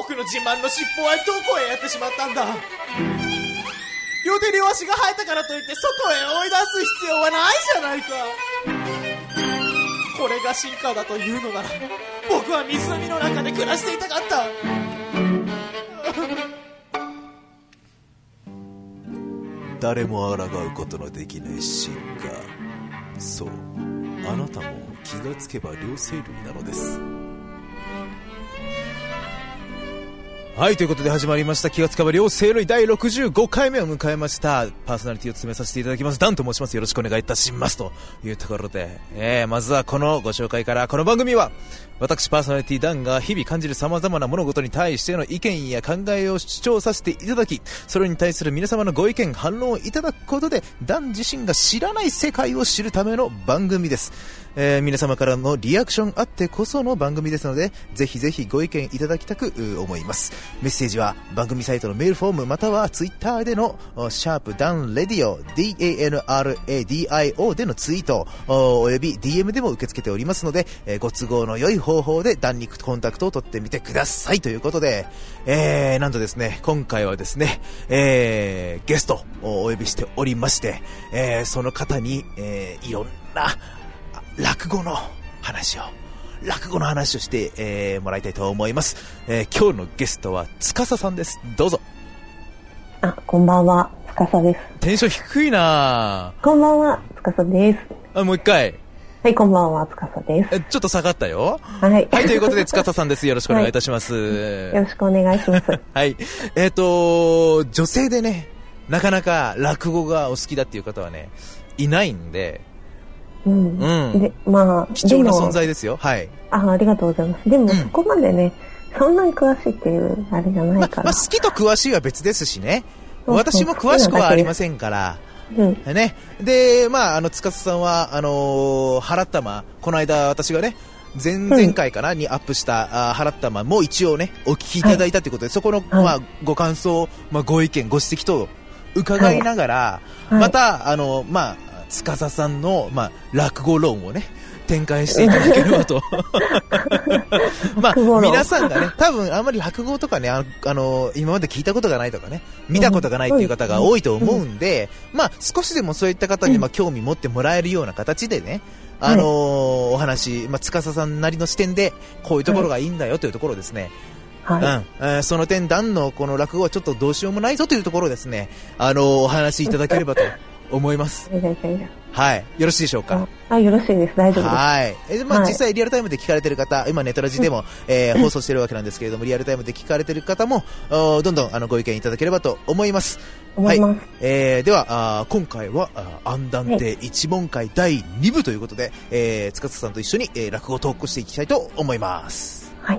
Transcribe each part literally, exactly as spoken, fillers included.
僕の自慢の尻尾はどこへやってしまったんだ。両手両足が生えたからといって外へ追い出す必要はないじゃないか。これが進化だというのなら、僕は湖の中で暮らしていたかった。 誰も抗うことのできない進化、そう、あなたも気がつけば両生類なのです。はい、ということで始まりました気がつかば両生類だいろくじゅうごかいめを迎えました。パーソナリティを務めさせていただきますダンと申します。よろしくお願いいたしますというところで、えー、まずはこのご紹介から。この番組は私パーソナリティダンが日々感じる様々な物事に対しての意見や考えを主張させていただき、それに対する皆様のご意見反論をいただくことでダン自身が知らない世界を知るための番組です。えー、皆様からのリアクションあってこその番組ですので、ぜひぜひご意見いただきたく思います。メッセージは番組サイトのメールフォームまたはツイッターでのシャープダンレディオ ダンレディオ でのツイートおよび ディーエム でも受け付けておりますので、えー、ご都合の良い方法でダンにコンタクトを取ってみてくださいということで、えー、なんとですね、今回はですね、えー、ゲストをお呼びしておりまして、えー、その方に、えー、いろんな落語の話を落語の話をして、えー、もらいたいと思います。えー、今日のゲストは司さんです。どうぞ。 あ、こんばんは、司です。 テンション低いな。 こんばんは、司です。 あ、もう一回。 はい、こんばんは、司です。 え、ちょっと下がったよ。 はい。 はい、ということで司さんです。よろしくお願いいたします。 はい、よろしくお願いします。 はい。えっと、女性でね、なかなか落語がお好きだっていう方はね、いないんで、 うん。うん。で、まあ、 貴重な存在ですよ。はい。 あ、ありがとうございます。でも、そこまでね、うん、そんなに詳しいっていう、あれじゃないから。 ま、まあ、好きと詳しいは別ですしね。私も詳しくはありませんから。うん。ね。で、まあ、あの、司さんは、あのー、払ったま、この間私がね、前々回かな、うん、にアップした、あ、払ったまも一応ね、お聞きいただいたということで、はい、そこの、はい、まあ、ご感想、まあ、ご意見、ご指摘等、伺いながら、はいはい、また、あの、まあ、司さんの、まあ、落語論をね展開していただければとまあ皆さんがね、多分あんまり落語とかね、あの、あの今まで聞いたことがないとかね、見たことがないっていう方が多いと思うんで、うん、まあ少しでもそういった方にまあ興味持ってもらえるような形でね、あのー、お話、まあ、司さんなりの視点でこういうところがいいんだよというところですね、はい、うん、えー、その点段のこの落語はちょっとどうしようもないぞというところをですね、あのー、お話しいただければと思います。はい、よろしいでしょうか。 あ、よろしいです。大丈夫です。 はい。え、まあ、はい、実際リアルタイムで聞かれてる方、今ネトラジでも、うん、えー、放送してるわけなんですけれども、リアルタイムで聞かれてる方も、どんどんあのご意見いただければと思います。 思います。 はい。えー、ではあ今回は暗断亭一門会だいにぶということで、はい、えー、司さんと一緒に、えー、落語をトークしていきたいと思います。 はい。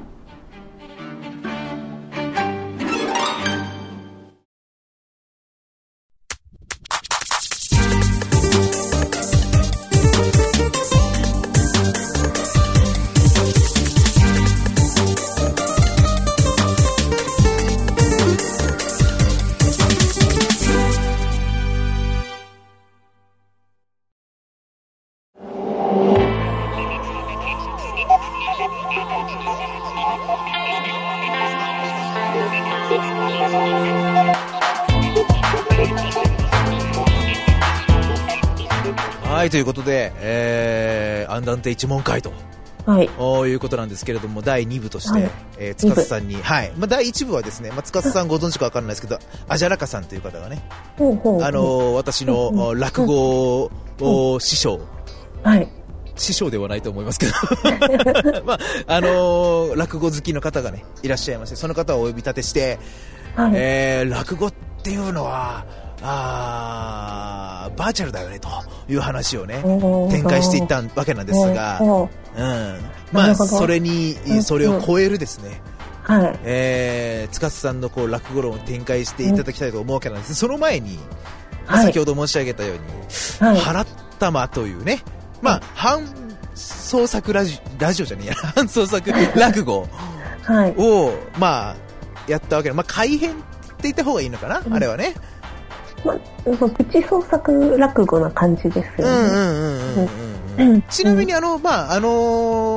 はい、ということで、えー、暗断亭一門会と、はい、いうことなんですけれども、だいにぶとして、はい、えー、司さんに、はい、まあ、だいいちぶはですね、まあ、司さんご存知かわからないですけど、アジャラカさんという方がね、あのー、私の落語を師匠、はい、師匠ではないと思いますけどまあ、あのー、落語好きの方がね、いらっしゃいまして、その方をお呼び立てして、はい、えー、落語っていうのは、あバーチャルだよねという話をね展開していったわけなんですが、うん、まあそれにそれを超えるですね、はい、えー、司さんのこう落語論を展開していただきたいと思うわけなんです。その前に、まあ、先ほど申し上げたように、はい、払ったまというね、まあ半創作ラジラジオじゃねえや半創作落語を、はい、まあやったわけで、まあ改編って言った方がいいのかな、うん、あれはね。 まあ、プチ創作落語な感じですよね。ちなみにあの、まあ、あのー、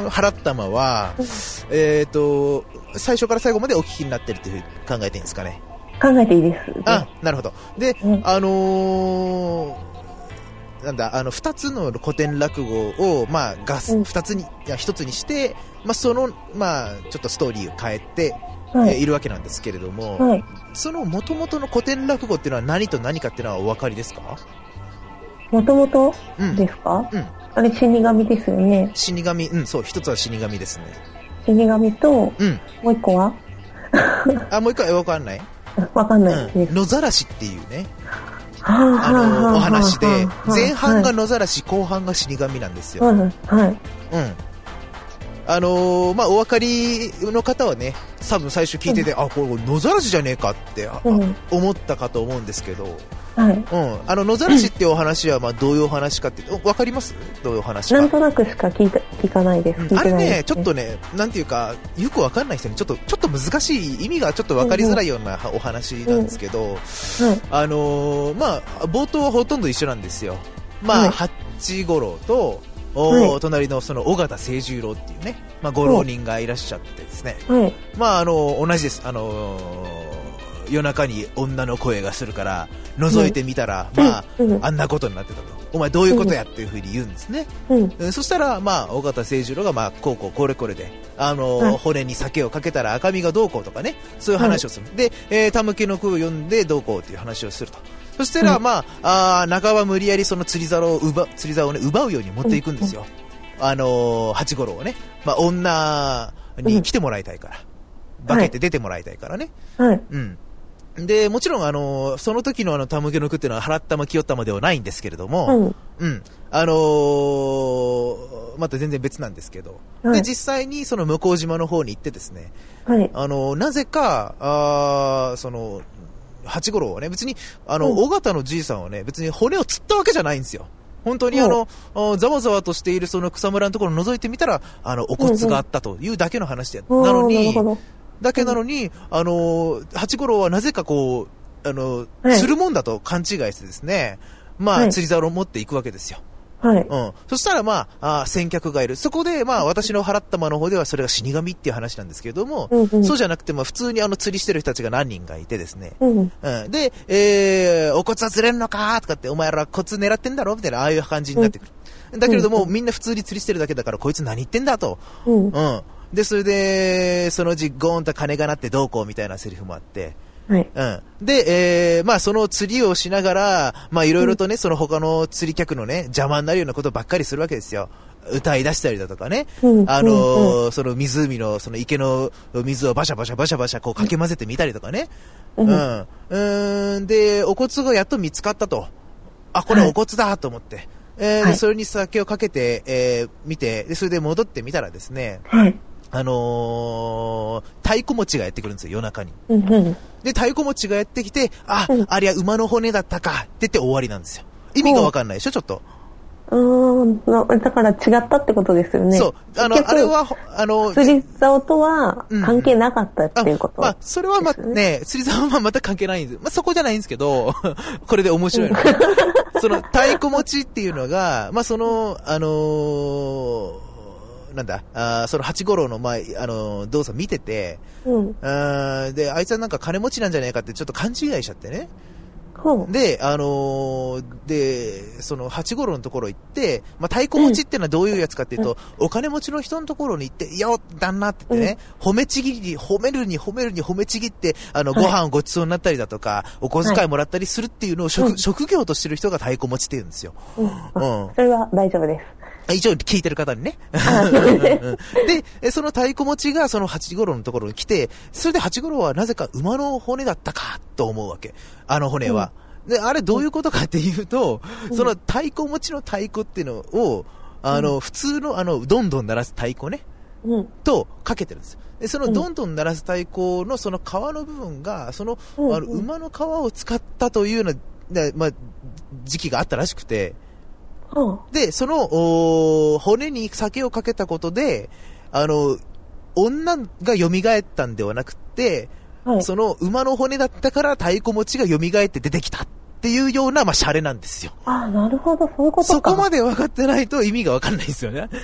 の払ったまは、えっと、最初から最後までお聞きになってるというふうに考えていいんですかね。 考えていいです。 あ、なるほど。で、 うん、 あのー、なんだ、あの、二つの古典落語を、まあ、ガス、二つに、いや、一つにして、まあ、その、まあ、ちょっとストーリーを変えて、はい、えー、いるわけなんですけれども、はい、その元々の古典落語っていうのは何と何かっていうのはお分かりですか？ 元々ですか？うん。うん、あれ、死神ですよね。 死神、うん、そう、一つは死神ですね。 死神と、うん、もう一個はあ、もう一個は分かんない？ 分かんないです、 うん。野ざらしっていうね。あの、お話で、前半が野ざらし、後半が死神なんですよ。はい。はい。うん。あのー、まあ、お分かりの方はね、多分最初聞いてて、うん、あ、これ野ざらしじゃねえかって、うん、思ったかと思うんですけど、はい。うん。あの、野ざらしっていうお話は、まあ、どういうお話かって、分かります？どういうお話か。 なんとなくしか聞いた、聞かないです。 うん、あれね、ちょっとね、なんていうか、よく分かんない人に、ちょっと、ちょっと難しい、意味がちょっと分かりづらいようなお話なんですけど、うんうん、あのー、まあ、冒頭はほとんど一緒なんですよ。まあ、八五郎と、おはい、隣のその尾形清十郎っていうね、まあ、ご浪人がいらっしゃってですね、はい、まああの同じです、あのー、夜中に女の声がするから覗いてみたら、はい、まあ、うん、あんなことになってたと、お前どういうことやっていうふうに言うんですね、うんうん、そしたらまあ尾形清十郎がまあこうこうこれこれで、あのーはい、骨に酒をかけたら赤みがどうこうとかね、そういう話をする、はい、で、えー、たむけの句を読んでどうこうっていう話をすると。そしたら、まあ、あ半ば無理やりその釣り竿を奪、釣り竿をね、奪うように持っていくんですよ。うん、あのー、八五郎をね、まあ、女に来てもらいたいから。うん、化けて出てもらいたいからね。はい。うん。で、もちろん、あのー、その時のあの、たむけの句っていうのは、払ったま清ったまではないんですけれども、うん。うん。あのー、また全然別なんですけど。はい、で、実際にその向島の方に行ってですね、はい。あのー、なぜか、あその、八五郎はね、別に、あの、尾形のじいさんはね、別に骨を釣ったわけじゃないんですよ。本当にあの、ざわざわとしているその草むらのところを覗いてみたら、あの、お骨があったというだけの話で、うんうん、なのに、だけなのに、あの、八五郎はなぜかこう、あの、はい、釣るもんだと勘違いしてですね、まあ、はい、釣り竿を持っていくわけですよ。はい。うん。そしたら、まあ、あ先客がいる。そこで、まあ、私の払った間の方ではそれが死神っていう話なんですけれども、うんうん、そうじゃなくて、まあ、普通にあの、釣りしてる人たちが何人かいてですね。うん。うん、で、えー、お骨は釣れんのかとかって、お前ら骨狙ってんだろみたいな、ああいう感じになってくる。うん、だけれども、うん、みんな普通に釣りしてるだけだから、こいつ何言ってんだと。うん。うん。で、それで、そのうちゴーンと金が鳴ってどうこうみたいなセリフもあって、はい。うん。で、えー、まあその釣りをしながら、まあいろいろとね、うん、その他の釣り客のね、邪魔になるようなことばっかりするわけですよ。歌い出したりだとかね。うん、あのーうん、その湖の、その池の水をバシャバシャバシャバシャこうかき混ぜてみたりとかね。うん。うん。うーんで、お骨がやっと見つかったと。あ、これお骨だと思って。はい、えー、で、それに酒をかけて、えー、見て、で、それで戻ってみたらですね。はい。あのー、太鼓持ちがやってくるんですよ、夜中に。うんうん、で、太鼓持ちがやってきて、あ、うん、ありゃ馬の骨だったかって言って終わりなんですよ。意味がわかんないでしょ、ちょっと。 うーん、だから違ったってことですよね。 そう。あの、あれは、あの、 釣り竿とは関係なかったっていうこと、 うん、まあ、それはまあね、釣り竿はまた関係ないんです。まあ、そこじゃないんですけど、これで面白いの。その、太鼓持ちっていうのが、まあ、その、あのー、なんだ、あその八五郎の前、あの、動作見てて、うん、あで、あいつはなんか金持ちなんじゃないかってちょっと勘違いしちゃってね。うん、で、あのー、で、その八五郎のところ行って、まあ、太鼓持ちってのはどういうやつかっていうと、うん、お金持ちの人のところに行って、いや、旦那って言ってね、うん、褒めちぎり、褒めるに褒めるに褒めちぎって、あの、ご飯をごちそうになったりだとか、お小遣いもらったりするっていうのを職、はい、職業としてる人が太鼓持ちって言うんですよ。 うん。うん、それは大丈夫です。 一応聞いてる方にね。で、その太鼓持ちがその八五郎のところに来て、それで八五郎はなぜか馬の骨だったかと思うわけ。あの骨は。うん、で、あれどういうことかっていうと、うん、その太鼓持ちの太鼓っていうのを、あの、うん、普通のあの、どんどん鳴らす太鼓ね。うん、とかけてるんですよ。で、そのどんどん鳴らす太鼓のその皮の部分が、その、うん、あの馬の皮を使ったというような、まあ、時期があったらしくて、で、その、骨に酒をかけたことで、あの、女が蘇ったんではなくて、はい、その馬の骨だったから太鼓持ちが蘇って出てきたっていうような、まあ、シャレなんですよ。 ああ、なるほど、そういうことか。 そこまで分かってないと意味が分かんないですよね。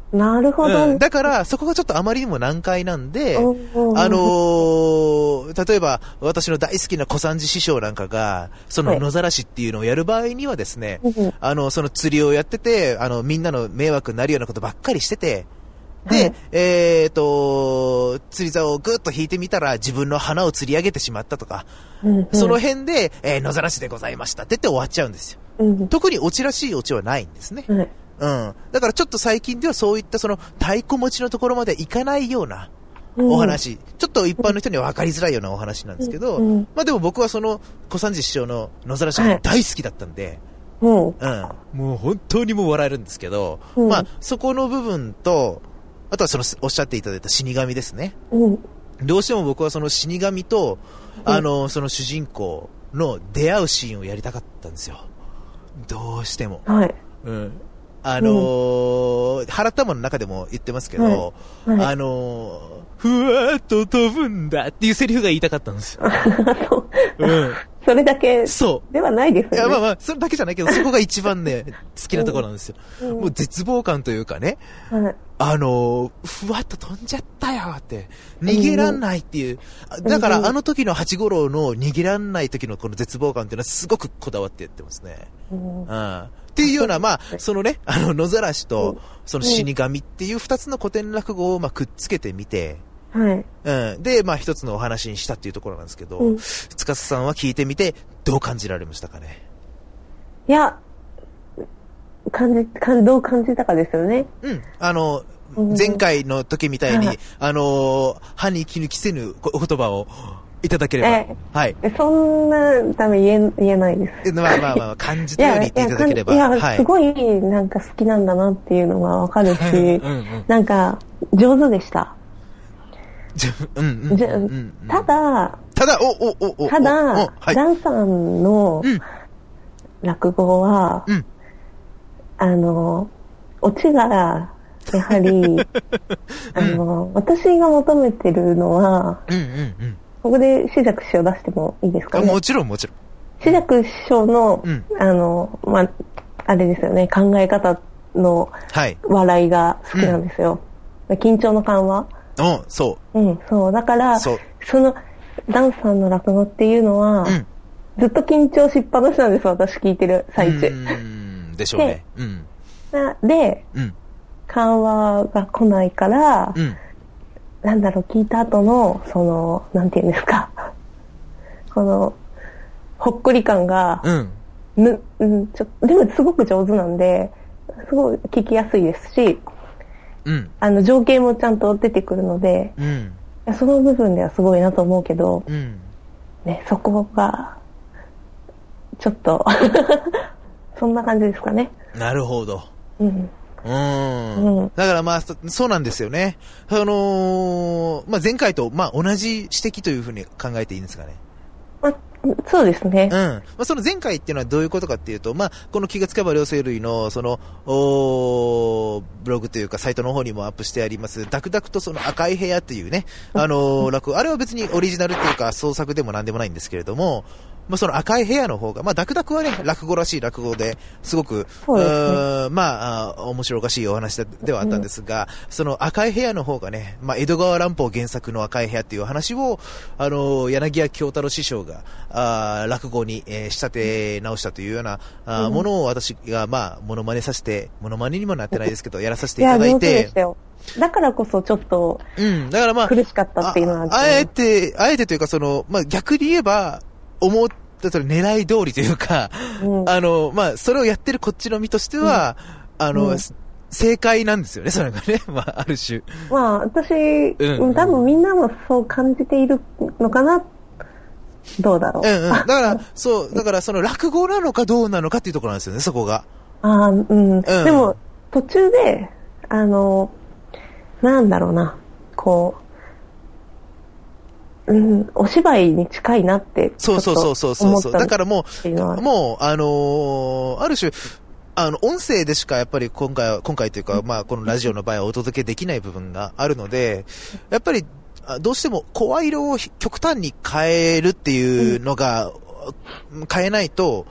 なるほど、 うん。だから、そこがちょっとあまりにも難解なんで、あうんうんうんのー、例えば、私の大好きな小三治師匠なんかが、その野ざらしっていうのをやる場合にはですね、 はいあの、その釣りをやってて、あの、みんなの迷惑になるようなことばっかりしてて、で、 はいえっと、釣り竿をぐっと引いてみたら自分の鼻を釣り上げてしまったとか、 うんうん、 その辺で、えー野ざらしでございましたって言って終わっちゃうんですよ。 うん特にオチらしいオチはないんですね。 はいうん。だからちょっと最近ではそういったその太鼓持ちのところまでいかないようなうんお話、ちょっと一般の人には分かりづらいようなお話なんですけど、 うんうんまあでも僕はその小三治師匠の野ざらしが大好きだったんで、 うんうん。もう本当にもう笑えるんですけど、 うんまあそこの部分と、あとはそのおっしゃっていただいた死神ですね。 うんどうしても僕はその死神と、あの、その主人公の出会うシーンをやりたかったんですよ。どうしても。 はいうん。あのー、原玉の中でも言ってますけど、 はいはいあのー、ふわーっと飛ぶんだっていうセリフが言いたかったんですよ。 そううん。 それだけそう。 ではないですよね。 いや、まあまあ、それだけじゃないけど、そこが一番ね、好きなところなんですよ。 うんもう絶望感というかね、 はいあのー、ふわっと飛んじゃったよって、逃げらんないっていう。だから、あの時の八五郎の逃げらんない時のこの絶望感っていうのはすごくこだわってやってますね。 うんうん。っていうような、まあ、そのね、あの、野ざらしと、その死神っていう二つの古典落語を、まあ、くっつけてみて、 はい。 うん。で、まあ、一つのお話にしたっていうところなんですけど、 うん司さんは聞いてみて、どう感じられましたかね。 いや、感じ、感どう感じたかですよね。 うん。あの、 うん前回の時みたいに、 はいあの、歯に衣着せぬお言葉をいただければ、 えはい。 えそんな、多分言え、言えないです。 えまあまあまあ、感じたように言っていただければ、 いや、いやはい。 すごい、なんか好きなんだなっていうのがわかるし、 うんうんなんか、上手でした。 じゃうんうんうんじゃうんうんただ、 ただ、お、お、お、お、 ただ、 おおはい。 ダンさんのうん落語は、 うん。 あの、オチが、やはり、あの、私が求めてるのは、 うんうんここで志尺師匠出してもいいですかうん。 ね。 もちろんもちろん。 志尺師匠の、 うんあの、まあ、あれですよね、考え方のはい。 笑いが好きなんですよ。緊張の緩和。 お、そうん、そう。だから、 そうその、ダンさんの落語っていうのは、 う。うん。 ずっと緊張しっぱなしなんです、私聞いてる最中。 うーん、でしょうね。うん。 なで、 うん。 緩和が来ないから、 うん。 なんだろう、聞いた後の、その、なんていうんですか、この、ほっこり感が、 うん。 ぬ、うん、ちょでもすごく上手なんで、すごい聞きやすいですし、 うん。 あの、情景もちゃんと出てくるので、 うん。 いやその部分ではすごいなと思うけど、 うん。 ね、そこが、ちょっと、そんな感じですかね。 なるほど。 うん。 うーん。 うんだからまあ、そそうなんですよね。あのー、まあ前回と、まあ同じ指摘というふうに考えていいんですかね。 まあ、そうですねうん。。まあ、その前回っていうのはどういうことかっていうと、まあ、この気がつけば両生類の、その、おーブログというかサイトの方にもアップしてあります、ダクダクとその赤い部屋っていうね、あのー落語、あれは別にオリジナルっていうか創作でもなんでもないんですけれども、まあ、その赤い部屋の方が、まあ、ダクダクはね、落語らしい落語で、すごく、 そうですねーんまあ、あ面白おかしいお話でではあったんですが、その赤い部屋の方がね、まあ、江戸川乱歩原作の赤い部屋っていう話を、あの、柳家京太郎師匠が、あー落語に、えー仕立て直したというような、あーうんものを私が、まあ、モノマネさせて、モノマネにもなってないですけど、やらさせていや、 いただい上手でてし、たよ。だからこそちょっとうん、だからまあ、 苦しかったっていうのはあるああえて、あえてというか、その、まあ、逆に言えば、思ったそれ狙い通りというか、 うんあの、まあ、それをやってるこっちの身としては、あの、 うん正解なんですよね、それがね。まあ、ある種。 まあ、私、 うん多分みんなもそう感じているのかな。どうだろう。 うんうん。だから、そう、だからその落語なのかどうなのかっていうところなんですよね、そこが。 ああ、うん。でも、途中で、あの、なんだろうな、こう、うん、お芝居に近いなって、 そうそうそうそうそうそう。だからもていうのはう、もう、あのーある種、あの、音声でしかやっぱり今回は、今回というか、まあ、このラジオの場合はお届けできない部分があるので、やっぱり、あどうしても声色を極端に変えるっていうのが、変えないと、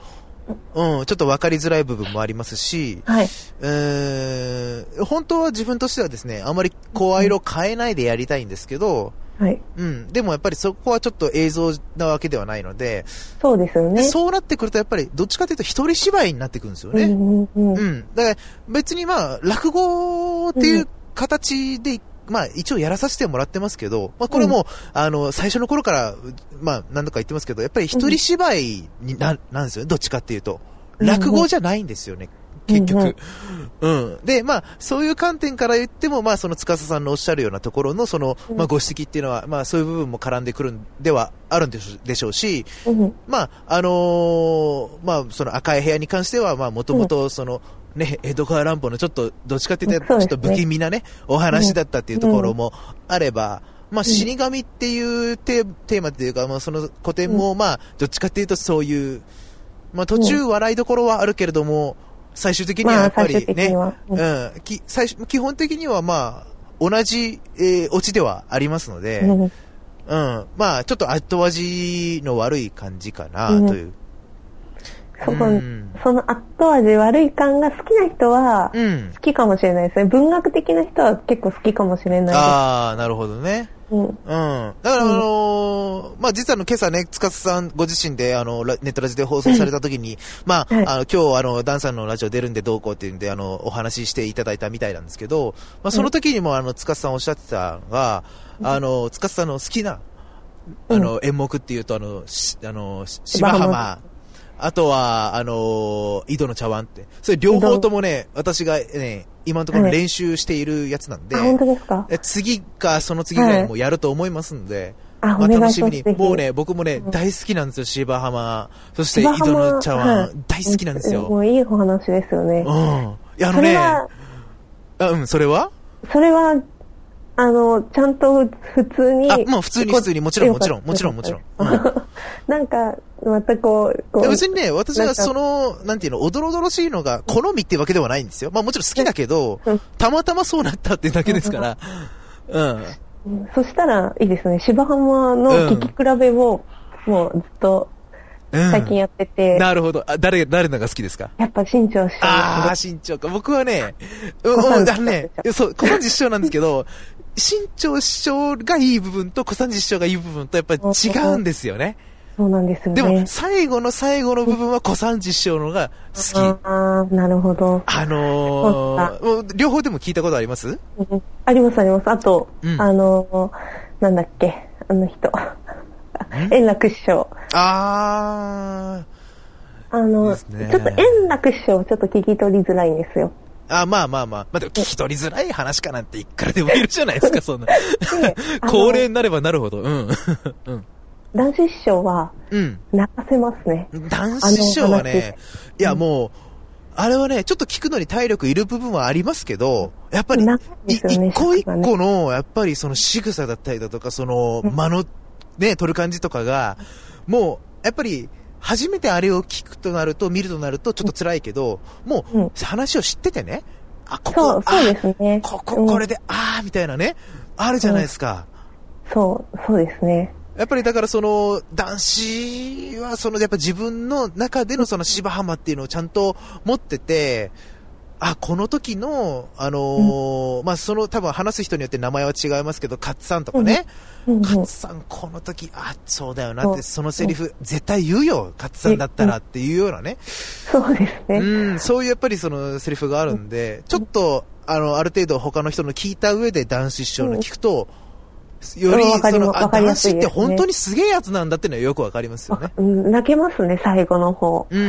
うん、ちょっと分かりづらい部分もありますし、 はい。 えー、本当は自分としてはですね、あまり声色変えないでやりたいんですけど、 はい。 うん、でもやっぱりそこはちょっと映像なわけではないので、 そうですよね。 そうなってくるとやっぱりどっちかというと一人芝居になってくるんですよね。 うんうんうん。 うん。だから別にまあ、落語っていう形で、まあ一応やらさせてもらってますけど、まあこれも、うん、あの、最初の頃から、まあ何度か言ってますけど、やっぱり一人芝居にな、なんですよね、どっちかっていうと。落語じゃないんですよね、結局。うん、うん。で、まあ、そういう観点から言っても、まあ、その司さんのおっしゃるようなところの、その、まあ、ご指摘っていうのは、まあ、そういう部分も絡んでくるんではあるんでしょでしょうし、うん、まあ、あのー、まあ、その赤い部屋に関しては、まあ、もともと、その、ね、江戸川乱歩のちょっと、どっちかって言ったら、ちょっと不気味なね、お話だったっていうところもあれば、まあ、死神っていうテーマっていうか、まあ、その古典も、まあ、どっちかっていうとそういう、まあ途中笑いどころはあるけれども、最終的にはやっぱりね、まあうん、うん、き最初基本的にはまあ、同じ、えー、オチではありますので、うん、うん、まあちょっと後味の悪い感じかな、という。うん、 そこ、うん、その後味悪い感が好きな人は、好きかもしれないですね。文学的な人は結構好きかもしれないです。 ああ、なるほどね。うん。うん。だから、あのー、まあ、実はあの、今朝ね、司さんご自身で、あの、ネットラジで放送された時に、うん、まあ、はい、あの、今日、あの、ダンさんのラジオ出るんでどうこうっていうんで、あの、お話ししていただいたみたいなんですけど、まあ、その時にも、あの、司さんおっしゃってたのが、うん、あの、司さんの好きな、あの、うん、演目っていうと、あの、しあの、芝浜、あとは、あのー、井戸の茶碗って。それ両方ともね、私がね、今のところ練習しているやつなんで。 はい、あ、本当ですか？ 次かその次ぐらいにもやると思いますんで。はい、まあ楽しみに。もうね、僕もね、うん、大好きなんですよ、芝浜。そして井戸の茶碗、はい、大好きなんですよ。 もういいお話ですよね。 うん。いや、あのね、あ、うん、それはそれは、あの、ちゃんと普通に。 あ、もう普通に普通に、もちろんもちろん、もちろんもちろん。うん、 なんか、またこう、こう別にね、私がその、なんていうの、おどろおどろしいのが好みっていうわけではないんですよ。まあもちろん好きだけど、うん、たまたまそうなったっていうだけですから。うん。 うん、そしたら、いいですね。芝浜の聞き比べを、もうずっと、最近やってて、うん。 なるほど。あ、誰、誰のが好きですか？ やっぱ新潮師匠。 ああ、新潮か。僕はね、うん、うん、だね、そう、小三治師匠なんですけど、新潮師匠がいい部分と小三治師匠がいい部分とやっぱり違うんですよね。 そうなんですよね。 でも、最後の最後の部分は小三治師匠のが好き。 ああ、なるほど。 あのー、両方でも聞いたことあります？ うん、ありますあります。あと、うん、あのー、なんだっけ、あの人。円楽師匠。 ああ。あの、ね、ちょっと円楽師匠ちょっと聞き取りづらいんですよ。 あ、まあまあまあ。まあでも聞き取りづらい話かなんていくらでもいるじゃないですか、そんな。高齢になればなるほど。うん。うん。 男子師匠は、うん。泣かせますね。 男子師匠はね、いやもう、あれはね、ちょっと聞くのに体力いる部分はありますけど、やっぱり、ね、一個一個の、やっぱりその仕草だったりだとか、その、間の、ね、取る感じとかが、もう、やっぱり、初めてあれを聞くとなると、見るとなると、ちょっと辛いけど、もう、話を知っててね、あ、ここ、 そう、そうですね。 ここ、これで、あー、みたいなね、あるじゃないですか。 そう、そうですね。 やっぱりだからその、男子はその、やっぱ自分の中でのその芝浜っていうのをちゃんと持ってて、あ、この時の、あのーうん、まあ、その多分話す人によって名前は違いますけど、勝さんとかね、うんうん、勝さんこの時、あ、そうだよなって、そのセリフ、うん、絶対言うよ、勝さんだったらっていうようなね。 そうですね。 うん、そういうやっぱりそのセリフがあるんで、ちょっと、あの、ある程度他の人の聞いた上で男子師匠の聞くと、うん、より、その、あ、男子って本当にすげえやつなんだっていうのはよくわかりますよね。 うん、泣けますね、最後の方。 うん。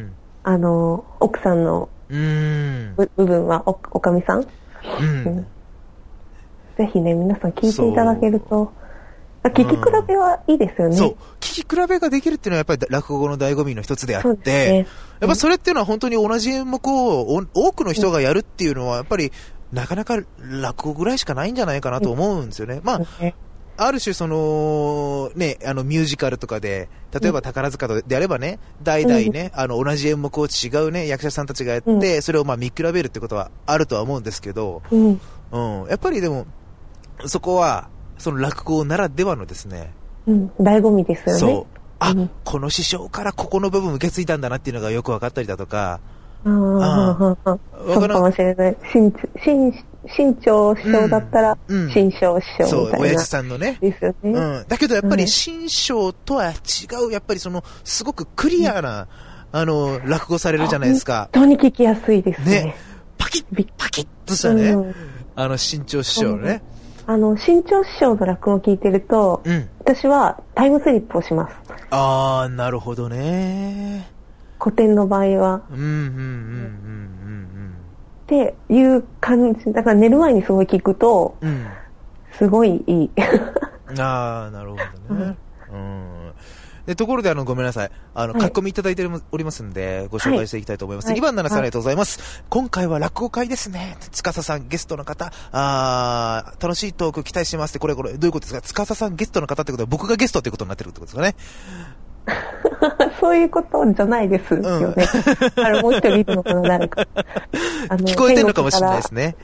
あの、奥さんの、 うん、 部分はお、おかみさん、うんうん、ぜひね、皆さん聞いていただけると、聞き比べはいいですよね。 そう。聞き比べができるっていうのはやっぱり落語の醍醐味の一つであって、ね、やっぱそれっていうのは本当に同じ演目を多くの人がやるっていうのはやっぱりなかなか落語ぐらいしかないんじゃないかなと思うんですよね。まあ、ある種その、ね、あのミュージカルとかで、例えば宝塚であればね、代々ね、あの同じ演目を違うね、役者さんたちがやって、それをまあ見比べるってことはあるとは思うんですけど、うん、うん、やっぱりでも、そこは、その落語ならではのですね、 うん、醍醐味ですよね。 そう。 あ、 うん、 この師匠からここの部分受け継いだんだなっていうのがよく分かったりだとか、 ああ、そうかもしれない。新、新、新潮師匠だったら、 うんうん、 新潮師匠みたいな。 そう、親父さんのね。 ですよね。 うん。だけどやっぱり新章とは違う、やっぱりその、すごくクリアな、うん、あの、落語されるじゃないですか。 本当に聞きやすいですね。ね。 パキッ、パキッとしたね、うん、あの、新潮師匠ね。 あの、新潮師匠の落語を聞いてると、うん、私はタイムスリップをします。 あー、なるほどね。 古典の場合は。 うん、うん、うん、うん、うん。 っていう感じ。だから寝る前にすごい聞くと、うん、すごいいい。 ああ、なるほどね。うん。で、ところであの、ごめんなさい。あの、はい、書き込みいただいておりますんで、ご紹介していきたいと思います。はい、にばんななさんありがとうございます。はい、今回は落語会ですね。つかささんゲストの方、あー、楽しいトーク期待してますって、これこれ、どういうことですか？つかささんゲストの方ってことは、僕がゲストってことになってるってことですかね。 そういうことじゃないですよね。うん、あれもう一人いるのかな、誰か。 あの聞こえてるのかもしれないですね。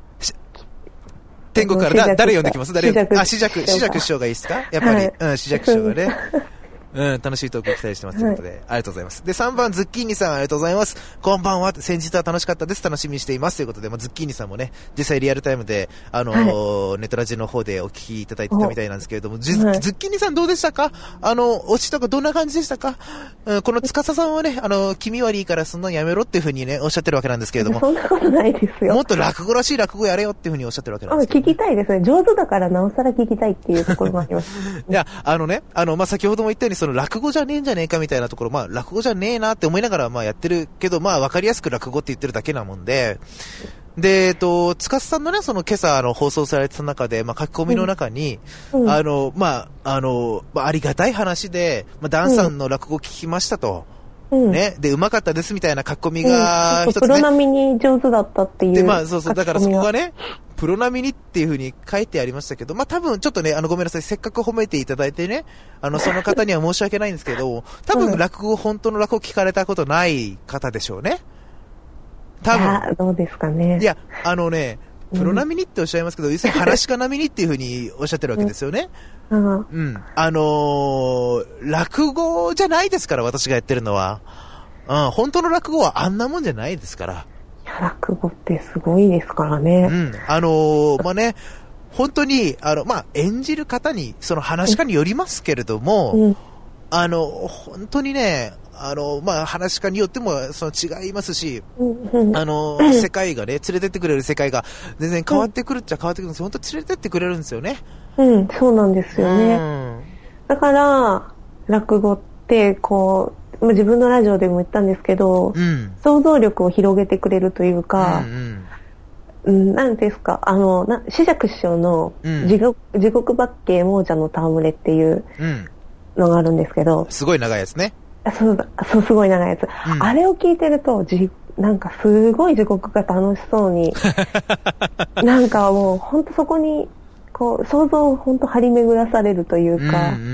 天国から誰呼んできます？誰呼んであ、しじゃく、しじゃく師匠がいいですか？やっぱり、はい、うん、しじゃく師匠がね。うん、楽しいトークを期待してますということで、はい、ありがとうございます。で、さんばん、ズッキーニさん、ありがとうございます。こんばんは。先日は楽しかったです。楽しみにしています。ということで、まあ、ズッキーニさんもね、実際リアルタイムで、あのーはい、ネトラジの方でお聞きいただいてたみたいなんですけれども、ズッキーニさんどうでしたか？あの、推しとかどんな感じでしたか？うん、この司さんはね、あの、気味悪いからそんなのやめろっていうふうにね、おっしゃってるわけなんですけれども。 そんなことないですよ。 もっと落語らしい落語やれよっていうふうにおっしゃってるわけなんですけど、ね。 聞きたいですね。上手だからなおさら聞きたいっていうところもあります。 いや、あのね、あの、まあ、先ほども言ったように、その落語じゃねえんじゃねえかみたいなところ、まあ、落語じゃねえなって思いながら、まあ、やってるけど、まあ、わかりやすく落語って言ってるだけなもんで、で、えっと、つかさんのね、その今朝、あの、放送されてた中で、まあ、書き込みの中に、うん、あの、まあ、あの、まあ、ありがたい話で、まあ、ダンさんの落語聞きましたと。うん、ね。で、うまかったですみたいな書き込みが一つね、うん、 プロ並みに上手だったっていう。 で、まあ、そうそう、だからそこがね、プロ並みにっていう風に書いてありましたけど、まあ、多分ちょっとね、あの、ごめんなさい、せっかく褒めていただいてね、あの、その方には申し訳ないんですけど、多分落語、うん、本当の落語聞かれたことない方でしょうね。多分。 いや、どうですかね。 いや、あのね、プロ並みにっておっしゃいますけど、要するに話し家並みにっていう風におっしゃってるわけですよね。うん。うん。あのー、落語じゃないですから、私がやってるのは。うん、本当の落語はあんなもんじゃないですから。 いや、落語ってすごいですからね。 うん。あのー、まあ、ね、本当に、あの、まあ、演じる方に、その話し家によりますけれども、うん、あの、本当にね、あの、まあ、話し家によっても、その違いますし、うん、あの、うん、世界がね、連れてってくれる世界が全然変わってくるっちゃ変わってくるんですよ。本当連れてってくれるんですよね。 うん、そうなんですよね。うん、だから、落語って、こう、自分のラジオでも言ったんですけど、うん、想像力を広げてくれるというか、うんうん、なんですか、あの、な、紫尺師匠の地獄、うん、地獄八景亡者の戯れっていうのがあるんですけど、 うん、すごい長いやつね。 そうだ、そう、すごい長いやつ。うん、あれを聞いてると、じ、なんかすごい地獄が楽しそうに、なんかもう本当そこに、こう、想像を本当張り巡らされるというか、うんうんうんうん、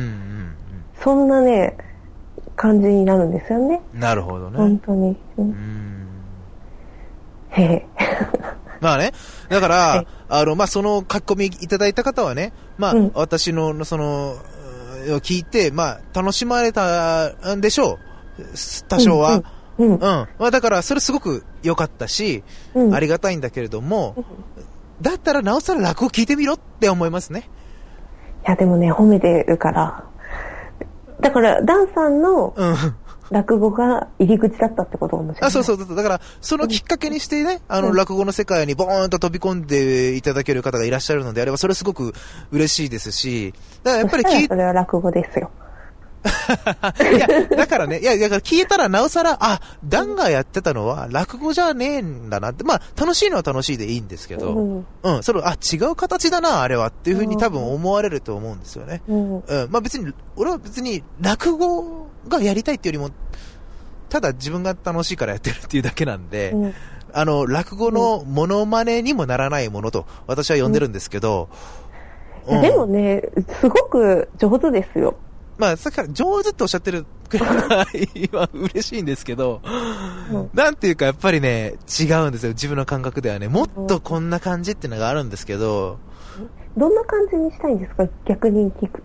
そんなね、感じになるんですよね。 なるほどね。 本当に。うん、へえ。 まあね、だから、はい、あの、まあ、その書き込みいただいた方はね、まあ、うん、私の、その、聞いて、まあ、楽しまれたんでしょう。多少は。うん。うんうん、まあ、だから、それすごく良かったし、うん、ありがたいんだけれども、うん、だったらなおさら落語聞いてみろって思いますね。 いや、でもね、褒めてるから。だから、ダンさんの落語が入り口だったってことかもしれない。 あ、そうそう。だから、そのきっかけにしてね、あの、落語の世界にボーンと飛び込んでいただける方がいらっしゃるのであれば、それはすごく嬉しいですし、だからやっぱり聞いそれは落語ですよ。 いや、だからね、いや、だから聞いたらなおさら、あ、ダンがやってたのは落語じゃねえんだなって、まあ、楽しいのは楽しいでいいんですけど、うん、うん、それ、あ、違う形だな、あれはっていうふうに多分思われると思うんですよね。うん。うん、まあ別に、俺は別に落語がやりたいっていうよりも、ただ自分が楽しいからやってるっていうだけなんで、うん、あの、落語のモノマネにもならないものと私は呼んでるんですけど、 うんうん、でもね、すごく上手ですよ。 まあ、さっきから上手っておっしゃってるくらいは嬉しいんですけど、うん、なんていうかやっぱりね、違うんですよ。自分の感覚ではね、もっとこんな感じっていうのがあるんですけど。 どんな感じにしたいんですか？逆に聞く、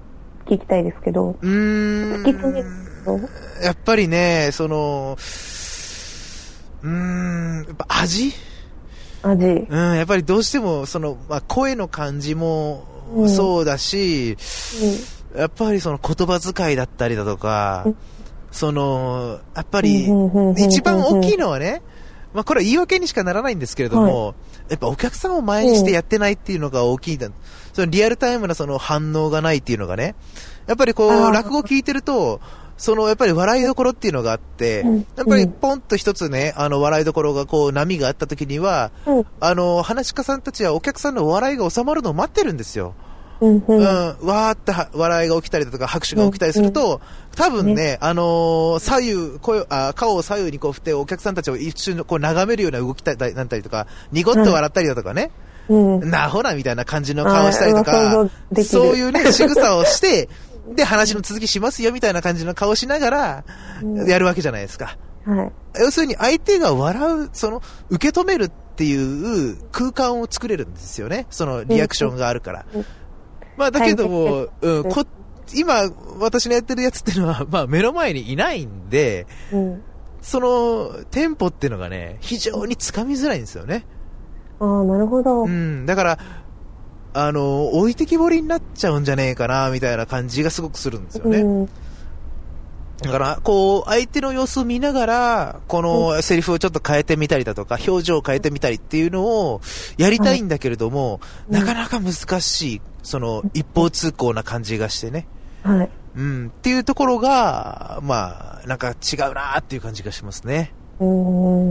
聞きたいですけど。 うーん。 突き詰めるとやっぱりね、その、うーん、やっぱ味味。 うん、やっぱりどうしても、その、まあ、声の感じもそうだし、うん、やっぱりその言葉遣いだったりだとか、うん、その、やっぱり、一番大きいのはね、まあ、これは言い訳にしかならないんですけれども、はい、やっぱお客さんを前にしてやってないっていうのが大きいんだ。うん、そのリアルタイムなその反応がないっていうのがね、やっぱりこう、落語聞いてると、そのやっぱり笑いどころっていうのがあって、うん、やっぱりポンと一つね、あの笑いどころがこう波があった時には、うん、あの、話し家さんたちはお客さんの笑いが収まるのを待ってるんですよ。うんうん、うん、わーって笑いが起きたりだとか拍手が起きたりすると、うんうん、多分ね、ねあのー、左右、声あ顔を左右にこう振ってお客さんたちを一瞬こう眺めるような動きたりなんたりとか、ニコッと笑ったりだとかね、うん、なほらみたいな感じの顔したりとか、そういうね、仕草をして、で、話の続きしますよみたいな感じの顔しながら、やるわけじゃないですか。うん、はい。要するに相手が笑う、その、受け止めるっていう空間を作れるんですよね。そのリアクションがあるから。うん、まあ、だけども、うん、こ、今、私のやってるやつっていうのは、まあ、目の前にいないんで、うん、その、テンポっていうのがね、非常につかみづらいんですよね。 ああ、なるほど。 うん、だから、あの、置いてきぼりになっちゃうんじゃねえかな、みたいな感じがすごくするんですよね。うん、だから、こう、相手の様子を見ながら、このセリフをちょっと変えてみたりだとか、表情を変えてみたりっていうのをやりたいんだけれども、はい、なかなか難しい、その、一方通行な感じがしてね。はい。うん、っていうところが、まあ、なんか違うなっていう感じがしますね。うん。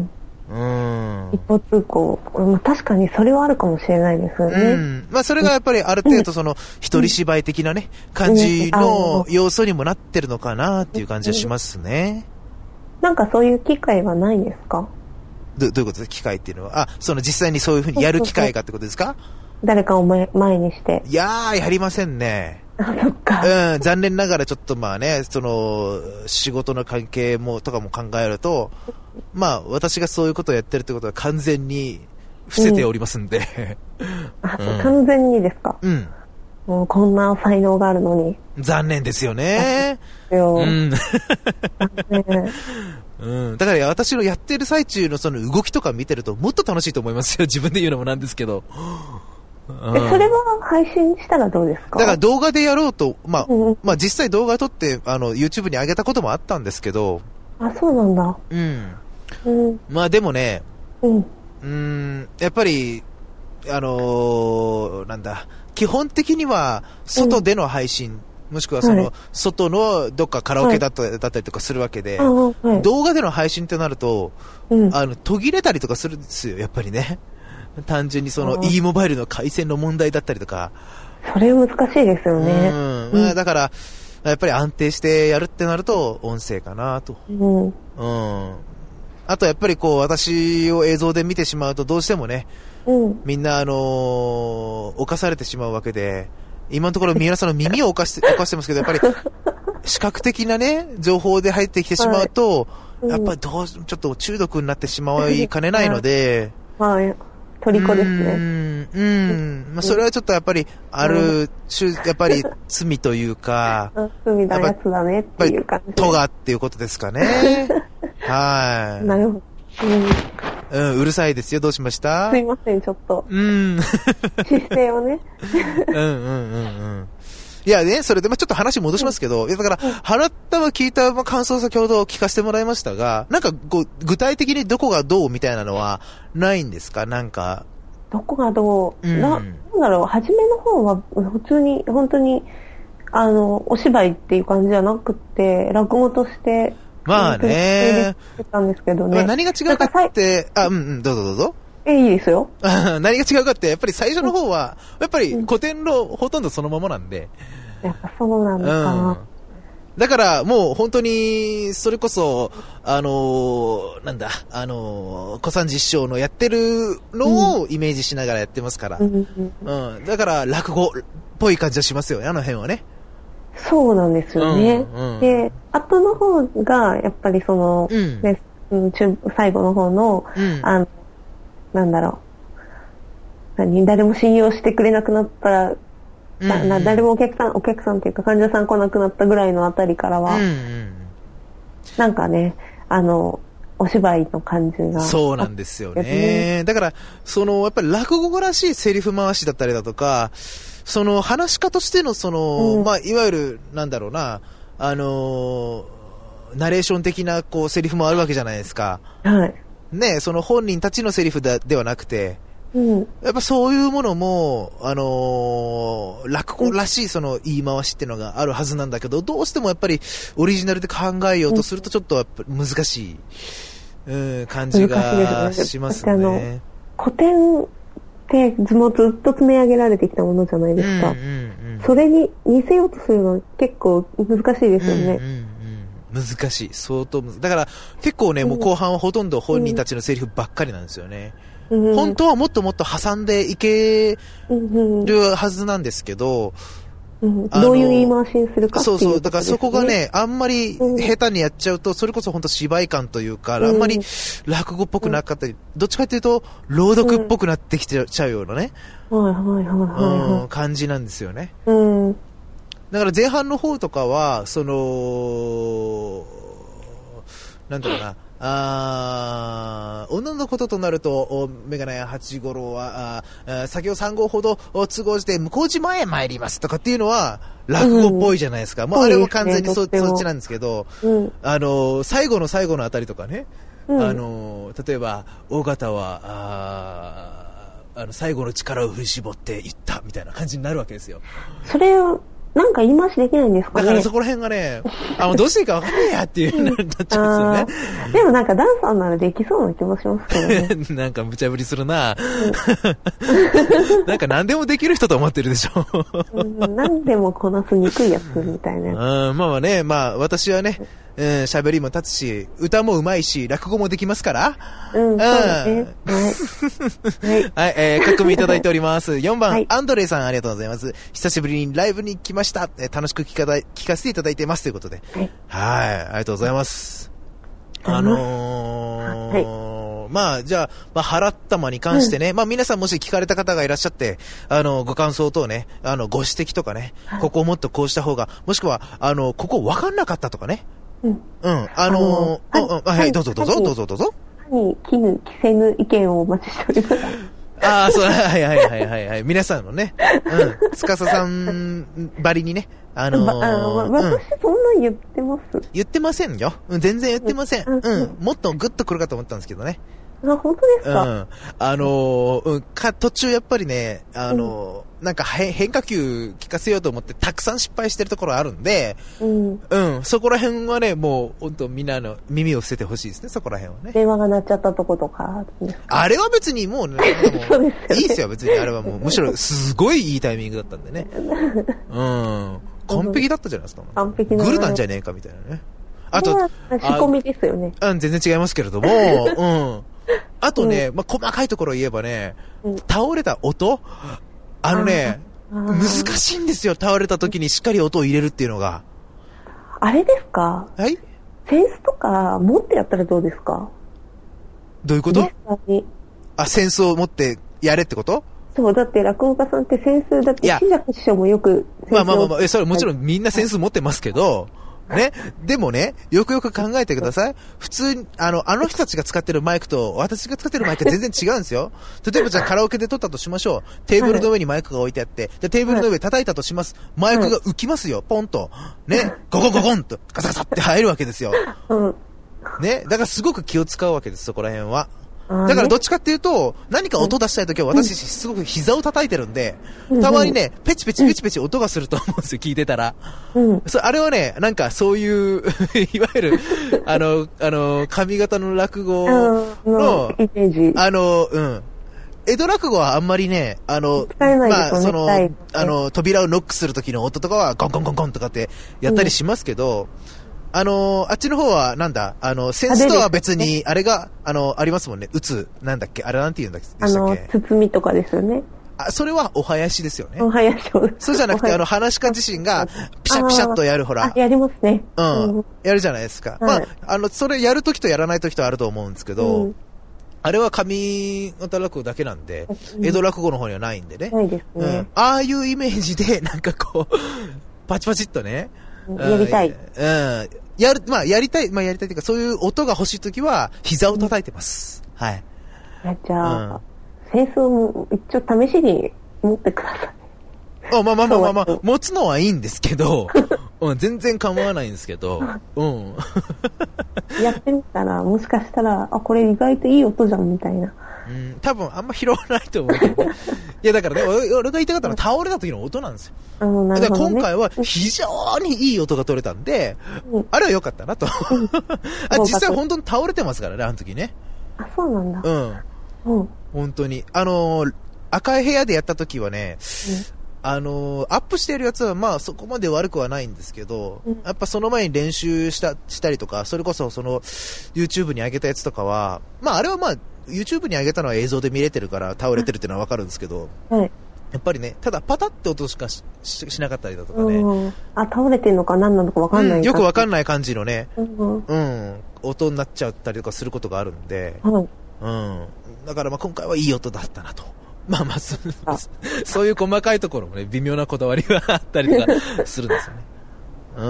うん、一方通行、まあ、確かにそれはあるかもしれないですよね。うん、 まあそれがやっぱりある程度その一人芝居的なね、うん、感じの要素にもなってるのかなっていう感じはしますね。 なんかそういう機会はないんですか？ ど, どういうことですか？機会っていうのは、あ、その実際にそういうふうにやる機会がってことですか？ 誰かを前にして。 いやー、やりませんね。 あ、そっか。 うん、残念ながらちょっとまあね、その、仕事の関係も、とかも考えると、まあ、私がそういうことをやってるってことは完全に伏せておりますんで。 うんあうん、完全にですか？うん。もうこんな才能があるのに。 残念ですよね。ようん。うん。だから私のやってる最中のその動きとか見てるともっと楽しいと思いますよ。自分で言うのもなんですけど。 うん、え、それは配信したらどうですか？ だから動画でやろうと、まあ、うん、まあ実際動画撮って、あの、YouTube に上げたこともあったんですけど。 あ、そうなんだ。 うん。うん、まあでもね、うん。うーん、やっぱり、あのー、なんだ、基本的には、外での配信、うん、もしくはその、はい、外のどっかカラオケだった、はい、だったりとかするわけで、はい、動画での配信ってなると、うん、あの、途切れたりとかするんですよ、やっぱりね。単純にその e モバイルの回線の問題だったりとか。 それ難しいですよね。 うん。まあだから、やっぱり安定してやるってなると音声かなと。うん。うん。あとやっぱりこう私を映像で見てしまうとどうしてもね、うん、みんなあのー、犯されてしまうわけで、今のところ皆さんの耳を犯して、犯してますけど、やっぱり視覚的なね、情報で入ってきてしまうと、はいうん、やっぱりどう、ちょっと中毒になってしまいかねないので、 はい。はい虜ですね。 うん、うん。まあ、それはちょっとやっぱり、ある種、やっぱり罪というか、 罪なやつだねっていう感じ。 トガっていうことですかね。はい。 なるほど。 うん、うん、うるさいですよ。どうしました？ すいません、ちょっと。うん。姿勢をね。うんうんうんうん。いやね、それで、まあ、ちょっと話戻しますけど、うん、だから、払ったは聞いた感想先ほど聞かせてもらいましたが、なんかこう、具体的にどこがどうみたいなのはないんですか？なんか。 どこがどう、うん、な、なんだろう、初めの方は普通に、本当に、あの、お芝居っていう感じじゃなくて、落語として、 まあね。 してたんですけどね。 まあ、何が違うかって、あ、うんうん、どうぞどうぞ。 え、いいですよ。 何が違うかって、やっぱり最初の方は、やっぱり古典のほとんどそのままなんで。 やっぱそうなんだかな。うんだからもう本当にそれこそあのー、なんだあのー、小三治師匠のやってるのをイメージしながらやってますから、うん、うん、だから落語っぽい感じはしますよねあの辺はね。 そうなんですよね。うんうん、で後の方がやっぱりその、うんね、中最後の方の、うん、あのなんだろう何誰も信用してくれなくなったらうんうん、誰もお客さん、お客さんっていうか患者さん来なくなったぐらいのあたりからは、うんうん、なんかね、あの、お芝居の感じが。 そうなんですよね。だから、その、やっぱり落語らしいセリフ回しだったりだとか、その、話し家としてのその、うん、まあ、いわゆる、なんだろうな、あの、ナレーション的な、こう、セリフもあるわけじゃないですか。 はい。 ね、その本人たちのセリフで、ではなくて、うん、やっぱそういうものも、あのー、落語らしいその言い回しっていうのがあるはずなんだけど、どうしてもやっぱりオリジナルで考えようとするとちょっとやっぱ難しい、うん、感じがしますね。 難しいですね。古典ってもうずっと積み上げられてきたものじゃないですか。うんうんうん、それに似せようとするのは結構難しいですよね。うんうんうん、難しい。相当難しい。だから結構ね、もう後半はほとんど本人たちのセリフばっかりなんですよね。うん、本当はもっともっと挟んでいけるはずなんですけど、 うん、どういう言い回しにするかっていう、ね、 そうそう、だからそこがね、あんまり下手にやっちゃうと、それこそ本当芝居感というか、うん、あんまり落語っぽくなかったり、どっちかというと朗読っぽくなってきちゃうようなね、うん、感じなんですよね。うん、だから前半の方とかはそのなんだろうな、あ女のこととなるとメガネ八五郎はあ先をさん号ほど都合して向島へ参りますとかっていうのは落語っぽいじゃないですか、うん、もうあれは完全に そ, そっちなんですけど、うん、あの最後の最後のあたりとかね、うん、あの例えば尾形はああの最後の力を振り絞っていったみたいな感じになるわけですよ。 それをなんか言い回しできないんですかね。 だからそこら辺がね、あのどうしていいか分かんないやっていう風になっちゃうんですよね。 でもなんかダンサーならできそうな気もしますけどね。 なんか無茶ぶりするな。なんか何でもできる人と思ってるでしょ。 うん、何でもこなすにくいやつみたいなやつ。 うん、まあまあね、まあ私はね、うん、喋りも立つし、歌もうまいし、落語もできますから。 うん、うん、そうですね。はい。 はい、えー、書き込みいただいております。よんばん、はい、アンドレイさんありがとうございます。久しぶりにライブに来ました。えー、楽しく聞かだ聞かせていただいてますということで。はい。はい、ありがとうございます。あのー、はい、まあ、じゃあ、まあ、払ったまに関してね、うん、まあ、皆さんもし聞かれた方がいらっしゃって、あの、ご感想等ね、あの、ご指摘とかね、はい、ここをもっとこうした方が、もしくは、あの、ここ分かんなかったとかね、うん。うん。あのー、あのー、はい、はい、どうぞどうぞ、どうぞどうぞ。 歯に着ぬ、着せぬ意見をお待ちしております。 ああ、そう、はいはいはいはいはい。皆さんのね、うん。つかささんばりにね、あのー、あの私、うん、そんなん言ってます？ 言ってませんよ。うん、全然言ってません。うん。うん、もっとグッとくるかと思ったんですけどね。 あ、本当ですか？ うん。あのー、うん、か、途中やっぱりね、あのー、うん、なんか変化球聞かせようと思ってたくさん失敗してるところあるんで、うん。うん、そこら辺はね、もう、本当みんなの耳を捨ててほしいですね、そこら辺はね。 電話が鳴っちゃったとことか。 あれは別にもうね、もうねいいですよ、別にあれはもう、むしろすごいいいタイミングだったんでね。うん。完璧だったじゃないですか。 完璧な。 グルなんじゃねえかみたいなね。あと、 仕込みですよね。 うん、全然違いますけれども、うん。あとね、うん、まあ、細かいところを言えばね、うん、倒れた音あのね、難しいんですよ、倒れた時にしっかり音を入れるっていうのが。 あれですか？ はい？ センスとか持ってやったらどうですか？ どういうこと？あ、センスを持ってやれってこと？ そう、だって落語家さんってセンスだって、志らく師匠もよくセンスを。 まあまあまあまあ、それもちろんみんなセンス持ってますけど、ね。でもね、よくよく考えてください。普通に、あの、あの人たちが使ってるマイクと、私が使ってるマイクは全然違うんですよ。例えばじゃあカラオケで撮ったとしましょう。テーブルの上にマイクが置いてあって、で、テーブルの上叩いたとします。マイクが浮きますよ。ポンと。ね。ゴゴゴゴンと、ガサガサって入るわけですよ。ね。だからすごく気を使うわけです、そこら辺は。だからどっちかっていうと、何か音出したいときは私すごく膝を叩いてるんで、たまにね、ペチペチペチペチ音がすると思うんですよ、聞いてたら。うん、そあれはね、なんかそういう、いわゆる、あの、あの、上方の落語の、イメージ。あの、うん。江戸落語はあんまりね、あの、まあ、その、あの、扉をノックするときの音とかは、ゴンゴンゴンゴンとかってやったりしますけど、うんあのー、あっちの方は、なんだ、あの、センスとは別に、あれが、あの、ありますもんね。打つ、なんだっけ、あれなんて言うんだっけ。 あの、包みとかですよね。 あ、それはお囃子ですよね。 お囃子。 そうじゃなくて、あの、話し家自身が、ピシャピシャっとやる、ほら。 やりますね。 うん。やるじゃないですか。まあ、あの、それやるときとやらないときとあると思うんですけど、 あれは上方落語だけなんで、うん、江戸落語の方にはないんでね。 ないですね。うん、 ああいうイメージで、なんかこう、パチパチっとね。 やりたい。 うん。やる、まあ、やりたい、まあ、やりたいというか、そういう音が欲しいときは、膝を叩いてます。うん、はい。 じゃあ、うん、扇子も一応試しに持ってください。 あ、まあまあまあまあまあ、持つのはいいんですけど、うん、全然構わないんですけど、うん。 やってみたら、もしかしたら、あ、これ意外といい音じゃん、みたいな。 うん、多分あんま拾わないと思うけど。いや、だからね、俺が言いたかったのは倒れた時の音なんですよ。 あの、なるほどね、 だから今回は非常にいい音が取れたんで、うん、あれは良かったなと。うん、あ、実際本当に倒れてますからね、あの時ね。 あ、そうなんだ。 うん。うん。本当に。あのー、赤い部屋でやった時はね、うんあのー、アップしてるやつはまあそこまで悪くはないんですけど、うん、やっぱその前に練習した、したりとか、それこそその YouTube に上げたやつとかは、まああれはまあ YouTube に上げたのは映像で見れてるから倒れてるっていうのはわかるんですけど、はい、やっぱりね、ただパタって音しか し, し, しなかったりだとかね、うん、 あ、倒れてるのか何なのかわかんない、 うん、よくわかんない感じのね、うん、うん、音になっちゃったりとかすることがあるんで、はい、うん、だからまあ今回はいい音だったなと。まあまあそ、そういう細かいところもね、微妙なこだわりがあったりとかするんですよね。うん。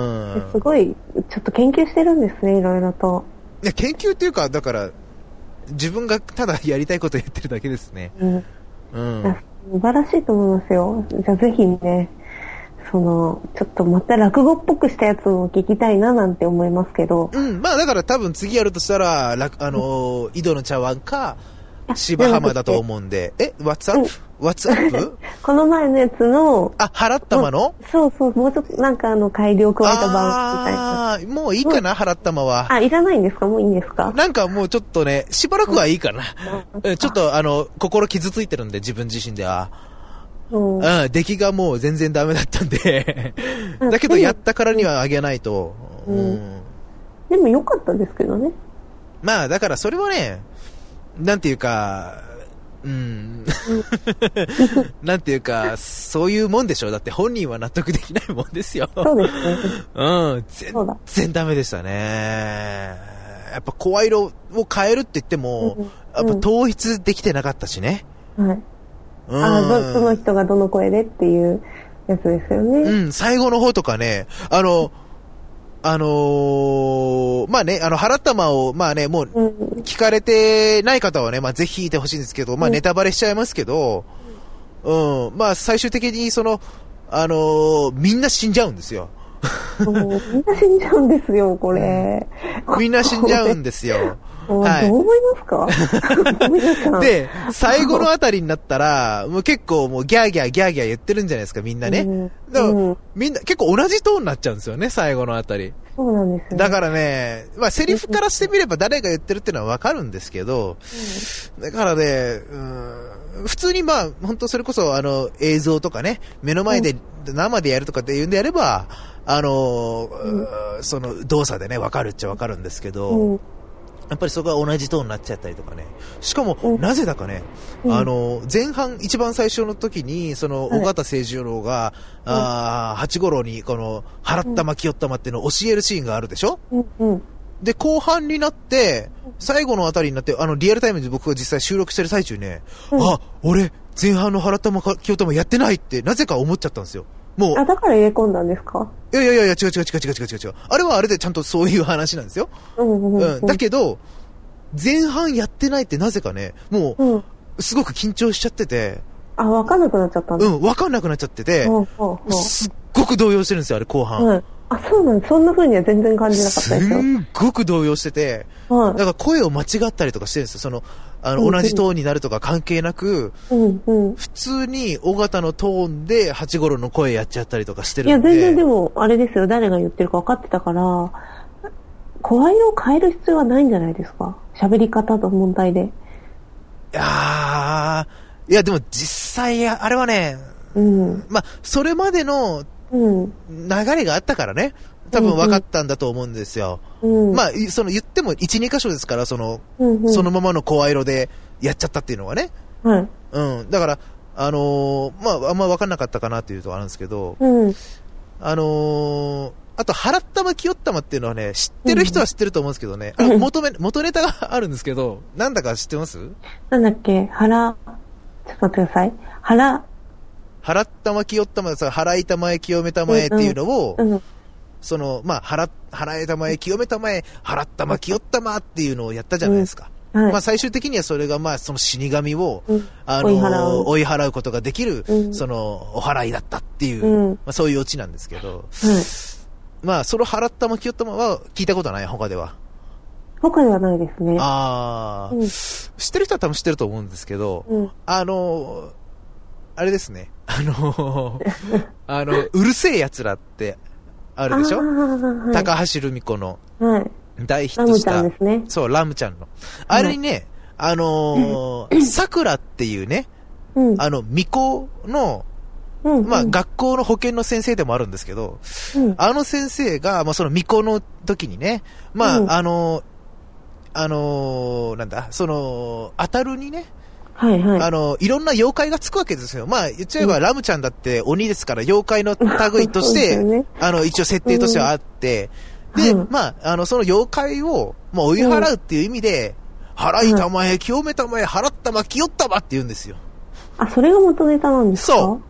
すごい、ちょっと研究してるんですね、いろいろと。 いや、研究っていうか、だから、自分がただやりたいことをやってるだけですね。うん。うん。 素晴らしいと思いますよ。じゃあぜひね、その、ちょっとまた落語っぽくしたやつを聞きたいななんて思いますけど。 うん、まあだから多分次やるとしたら、あのー、井戸の茶碗か、芝浜だと思うんで。え、What's up?What's up? この前のやつの。 あ、払ったまのそうそう、もうちょっとなんかあの改良加えた版みたいな。 ああ、もういいかな、払ったまは。 あ、いらないんですか？もういいんですか？ なんかもうちょっとね、しばらくはいいかな。うん、ちょっとあの、心傷ついてるんで、自分自身では。うん、うん、出来がもう全然ダメだったんで。だけどやったからにはあげないと。うん。うん、 でも良かったですけどね。 まあ、だからそれはね、なんていうか、うん。なんていうか、そういうもんでしょ。だって本人は納得できないもんですよ。 そうですね。 うん。全然ダメでしたね。やっぱ声色を変えるって言っても、うん、やっぱ統一できてなかったしね。はい。 うん、あど、どの人がどの声でっていうやつですよね。 うん、最後の方とかね、あの、あのー、まあね、あの、払ったまを、まあね、もう、聞かれてない方はね、まあぜひ聞いてほしいんですけど、まあネタバレしちゃいますけど、うん、まあ最終的にその、あのー、みんな死んじゃうんですよ。 みんな死んじゃうんですよ、これ。 みんな死んじゃうんですよ。 はい、どう思いますか？ で、最後のあたりになったら、もう結構もうギャーギャーギャーギャー言ってるんじゃないですか、みんなね。うん、でも、うん、みんな結構同じトーンになっちゃうんですよね、最後のあたり。 そうなんですね。 だからね、まあセリフからしてみれば誰が言ってるっていうのはわかるんですけど、うん、だからね、うん、普通にまあ、本当それこそあの映像とかね、目の前で生でやるとかって言うんでやれば、あの、うん、その動作でね、わかるっちゃわかるんですけど、うん、やっぱりそこが同じトーンになっちゃったりとかね。しかも、うん、なぜだかね、うん、あの、前半、一番最初の時に、その、尾形清十郎が、はい、あ八五郎に、この、払ったま、清ったまっていうのを教えるシーンがあるでしょ、うんうん、で、後半になって、最後のあたりになって、あの、リアルタイムで僕が実際収録してる最中にね、うん、あ、俺、前半の払ったま、清ったまやってないって、なぜか思っちゃったんですよ。もう。 あ、だから入れ込んだんですか？ いやいやいや、違う違う違う違う違う違う違う。あれはあれでちゃんとそういう話なんですよ。うんうんうんうん、うん。だけど、前半やってないってなぜかね、もう、うん、すごく緊張しちゃってて。 あ、わかんなくなっちゃったんだ。 うん、わかんなくなっちゃってて、うんうんうん、すっごく動揺してるんですよ、あれ後半。うん、 あ、そうなんです。そんな風には全然感じなかったですよ。 すんごく動揺してて、うん、だから声を間違ったりとかしてるんですよ。その、あの、同じトーンになるとか関係なく、うんうん、普通に尾形のトーンで八五郎の声やっちゃったりとかしてるんで。 いや、全然でも、あれですよ、誰が言ってるか分かってたから、声色を変える必要はないんじゃないですか？喋り方の問題で。いやー、いやでも実際、あれはね、うん、まあ、それまでの流れがあったからね、多分分かったんだと思うんですよ。うんうん、まあ、その言ってもいち、に箇所ですから、その、うんうん、そのままの声色でやっちゃったっていうのはね。はい、うん。だから、あのー、まあ、あんま分かんなかったかなっていうとあるんですけど、うん、あのー、 あと、払ったま清ったまっていうのはね、知ってる人は知ってると思うんですけどね、うん、あ元め、元ネタがあるんですけど、なんだか知ってます？ なんだっけ、払、ちょっと待ってください。払、 払ったま清ったま、払いたまえ清めたまえっていうのを、うんうん、その、まあ、払、払いたまえ清めたまえ、払ったま清ったまっていうのをやったじゃないですか。うんはい、まあ、最終的にはそれが、まあ、その死神を、うん、あの追い払う、追い払うことができる、うん、その、お払いだったっていう、うん、まあ、そういうオチなんですけど、はいまあ、その払ったま清ったまは聞いたことない、他では。 他ではないですね。 ああ、うん、知ってる人は多分知ってると思うんですけど、うん、あの、あれですね、あの、あの、うるせえ奴らってあるでしょ、はい、高橋留美子の大ヒットした、ラムちゃんですね。そう、ラムちゃんの。あれにね、はい、あのー、桜っていうね、うん、あの、巫女の、うんうん、まあ、学校の保健の先生でもあるんですけど、うん、あの先生が、まあ、その巫女の時にね、まあ、うん、あの、あの、なんだ、その、当たるにね、はいはい。あの、いろんな妖怪がつくわけですよ。まあ、言っちゃえば、うん、ラムちゃんだって鬼ですから、妖怪の類として、ね、あの、一応設定としてはあって、うん、で、うん、まあ、あの、その妖怪を、まあ、追い払うっていう意味で、うん、払いたまえ、清めたまえ、払ったま、清ったまって言うんですよ。 あ、それが元ネタなんですか？ そう。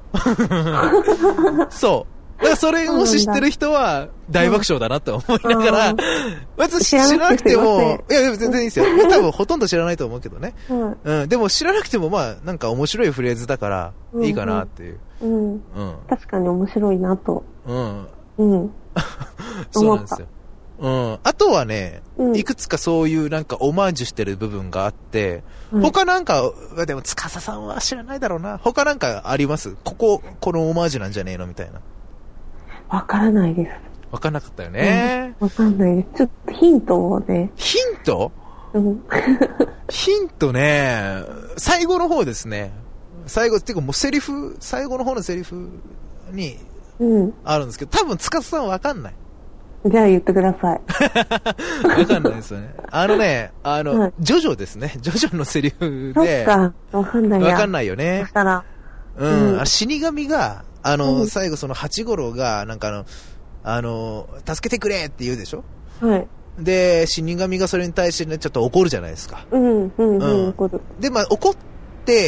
そう。だからそれも知ってる人は大爆笑だなと思いながら、別に知らなくても、いや、全然いいですよ。多分ほとんど知らないと思うけどね。うん。うん、でも知らなくてもまあ、なんか面白いフレーズだから、いいかなっていう。うん。うん。うん、 確かに面白いなと。うん。うん。 そうなんですよ。うん。あとはね、うん、いくつかそういうなんかオマージュしてる部分があって、うん、他なんか、でも司さんは知らないだろうな。他なんかあります？ここ、このオマージュなんじゃねえのみたいな。 わからないです。 わかんなかったよね。 わ、うん、かんないです。ちょっとヒントをね。 ヒント？うん。ヒントね、最後の方ですね。最後、っていうかもうセリフ、最後の方のセリフに、あるんですけど、多分司さんわかんない。 じゃあ言ってください。 わかんないですよね。あのね、あの、はい、ジョジョですね。ジョジョのセリフで。 そっか、わかんないや。 わかんないよね。 そしたら。 うん。うん、死神が、あの、うん、最後その八五郎が、なんかあの、あの、助けてくれって言うでしょ？はい。で、死神がそれに対してね、ちょっと怒るじゃないですか。うん、うん、うん、怒る。で、まあ、怒って、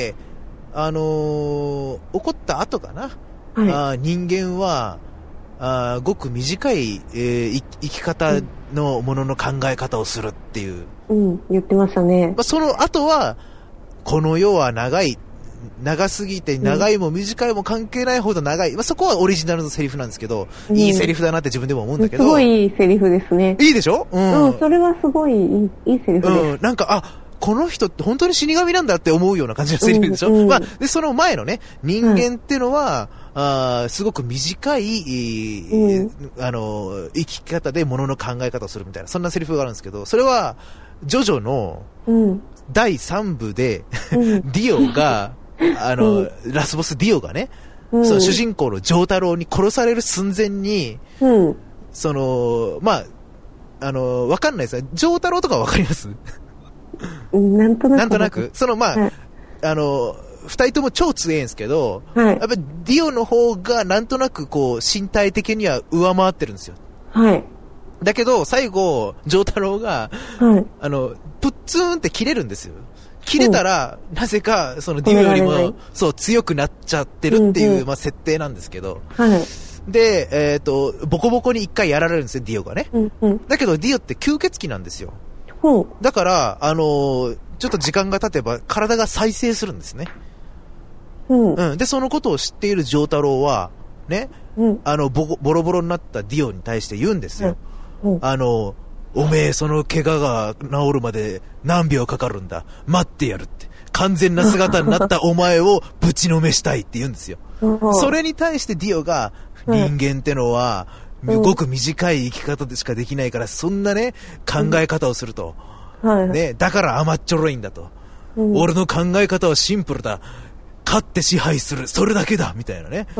あのー、怒った後かな。はい、あ人間は、あごく短い、えー、生き方のものの考え方をするっていう。 うん、言ってましたね。 まあ、その後は、この世は長い、長すぎて長いも短いも関係ないほど長い。まあ、そこはオリジナルのセリフなんですけど、うん、いいセリフだなって自分でも思うんだけど。 すごいいいセリフですね。 いいでしょ？うん。 うん、それはすごいいい、いいセリフです。うん、 なんか、あ、この人って本当に死神なんだって思うような感じのセリフでしょ？うんうん、まあ、で、その前のね、人間ってのは、うんあすごく短い、うん、あの、生き方で物の考え方をするみたいな、そんなセリフがあるんですけど、それは、ジョジョの、だいさん部で、うん、ディオが、あの、うん、ラスボスディオがね、うん、その主人公のジョータロウに殺される寸前に、うん、その、まあ、あの、わかんないですよ。ジョータロウとかわかります？ なんとなく。 なんとなく。その、まあ、はい、あの、二人とも超強いんですけど、はい、やっぱりディオの方がなんとなくこう身体的には上回ってるんですよ。はい。だけど最後、ジョータロウが、はい、あの、プッツーンって切れるんですよ。切れたら、うん、なぜかそのディオよりもそう強くなっちゃってるっていう、うんうん、まあ設定なんですけど、はい。で、えっと、ボコボコに一回やられるんですよ、ディオがね。うんうん、だけどディオって吸血鬼なんですよ。うん、だから、あのー、ちょっと時間が経てば体が再生するんですね。うん。うん。で、そのことを知っているジョータロウは、ね、うん、あの、ボ、ボロボロになったディオに対して言うんですよ。うんうん、あの、おめえ、その怪我が治るまで何秒かかるんだ。待ってやるって。完全な姿になったお前をぶちのめしたいって言うんですよ。それに対してディオが、人間ってのは、ごく短い生き方でしかできないから、そんなね、考え方をすると。うん、ね、だから甘っちょろいんだと。うん、俺の考え方はシンプルだ。勝って支配する。それだけだ。みたいなね。うん、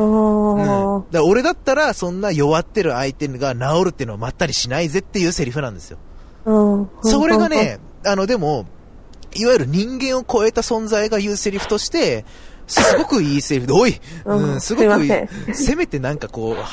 だから俺だったら、そんな弱ってる相手が治るっていうのをまったりしないぜっていうセリフなんですよ。それがね、あの、でも、いわゆる人間を超えた存在が言うセリフとして、すごくいいセリフで、おい、うん、すごくいい。せめてなんかこう、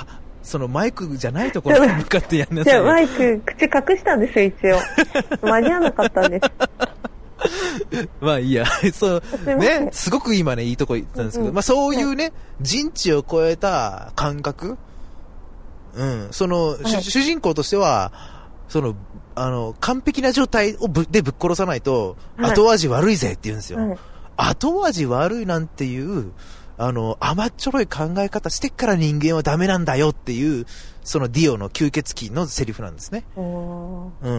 そのマイクじゃないところに向かってやんなさい。 じゃあマイク、口隠したんですよ、一応。間に合わなかったんです。 まあいいや、そう、ね、すごく今ね、いいとこ言ったんですけど、うん、まあそういうね、人知を超えた感覚、うん、その、はい、主人公としては、その、あの、完璧な状態をぶでぶっ殺さないと、はい、後味悪いぜって言うんですよ。はい、後味悪いなんていう、あの、甘っちょろい考え方してから人間はダメなんだよっていう、そのディオの吸血鬼のセリフなんですね。うん。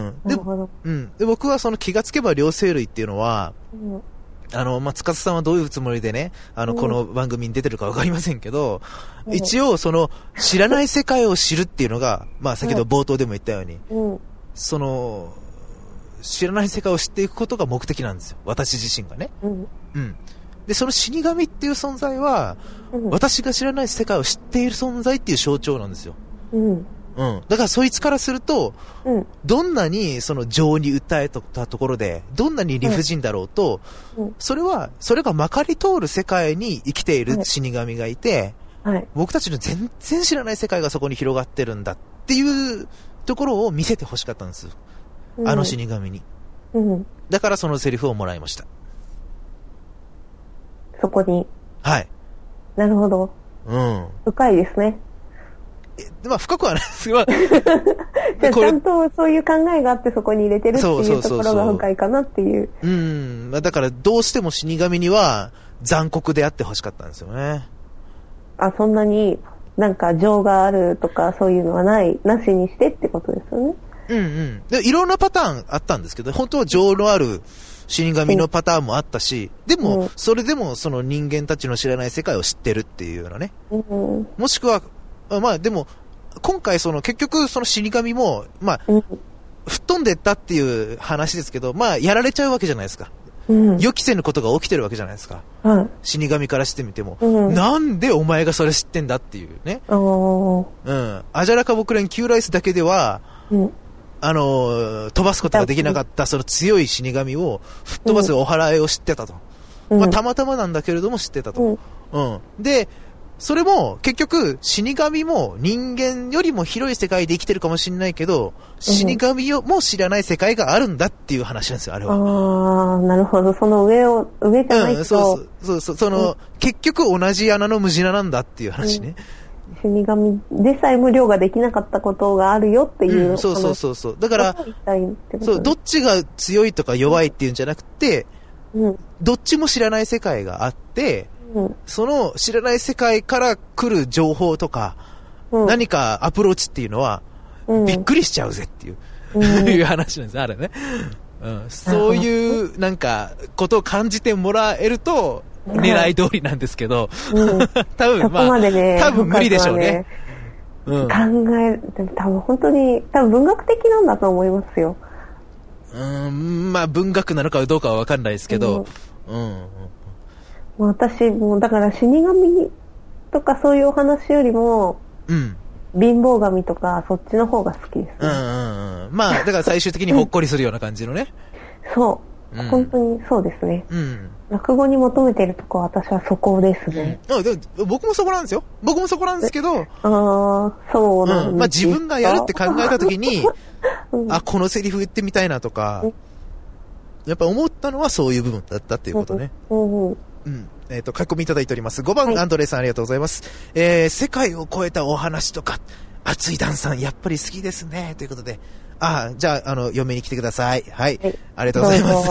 で、うん。で、僕はその気がつけば両生類っていうのは、うん、あの、まあ、塚さんはどういうつもりでね、あの、うん、この番組に出てるかわかりませんけど、うん、一応その、知らない世界を知るっていうのが、まあ、先ほど冒頭でも言ったように、うん、その、知らない世界を知っていくことが目的なんですよ。私自身がね。うん。うん。で、その死神っていう存在は、うん、私が知らない世界を知っている存在っていう象徴なんですよ。うん。うん。だからそいつからすると、うん、どんなにその情に訴えたところで、どんなに理不尽だろうと、うん、それは、それがまかり通る世界に生きている死神がいて、はい、僕たちの全然知らない世界がそこに広がってるんだっていうところを見せてほしかったんです。うん、あの死神に。うん。だからそのセリフをもらいました。 そこに。 はい。 なるほど。うん。深いですね。 え、まあ深くはないですが。 じゃあちゃんとそういう考えがあってそこに入れてるっていうところが深いかなっていう。 うん。だからどうしても死神には残酷であってほしかったんですよね。 あ、そんなになんか情があるとかそういうのはない、なしにしてってことですよね。 うんうん。で、いろんなパターンあったんですけど、本当は情のある死神のパターンもあったし、でも、うん、それでもその人間たちの知らない世界を知ってるっていうようなね。うん、もしくは、まあでも、今回その結局その死神も、まあ、うん、吹っ飛んでったっていう話ですけど、まあやられちゃうわけじゃないですか。うん、予期せぬことが起きてるわけじゃないですか。うん、死神からしてみても、うん、なんでお前がそれ知ってんだっていうね。うん。アジャラカボクレンキューライスだけでは、うん、あの、飛ばすことができなかったその強い死神を吹っ飛ばすお祓いを知ってたと。うん、まあ、たまたまなんだけれども知ってたと。うん。うん、で、それも結局死神も人間よりも広い世界で生きてるかもしれないけど、死神も知らない世界があるんだっていう話なんですよ、あれは。 ああ、なるほど。その上を、上じゃないと。うん、 そうそうそう。その、うん、結局同じ穴の無地なんだっていう話ね。 うん、死神でさえ無料ができなかったことがあるよっていう、 うん、そうそうそうそう。だから、そう、どっちが強いとか弱いっていうんじゃなくて、うん、どっちも知らない世界があって、うん、その知らない世界から来る情報とか、うん、何かアプローチっていうのは、うん、びっくりしちゃうぜっていう、うん、いう話なんです、あれね。うん、そういうなんかことを感じてもらえると狙い通りなんですけど、うん、多分まあ、ね、多分無理でしょうね。 うん、考え、多分本当に多分文学的なんだと思いますよ。 うん、まあ文学なのかどうかは分かんないですけど、うん。うん私もだから死神とかそういうお話よりも、うん、貧乏神とかそっちの方が好きです、ね。うんうんうん。まあだから最終的にほっこりするような感じのね。 そう、うん、本当にそうですね。うん、落語に求めてるとこは私はそこですね。 うん、でも僕もそこなんですよ。僕もそこなんですけど。ああ、そうなんです、うん、 まあ自分がやるって考えたときに、うん、あこのセリフ言ってみたいなとか、うん、やっぱ思ったのはそういう部分だったっていうことね。うんうんうん。えっ、ー、と、書き込みいただいております。ごばん、はい、アンドレイさんありがとうございます。えー、世界を超えたお話とか、熱いダンさん、やっぱり好きですね。ということで。ああ、じゃあ、あの、嫁に来てください。はい。はい、ありがとうございます。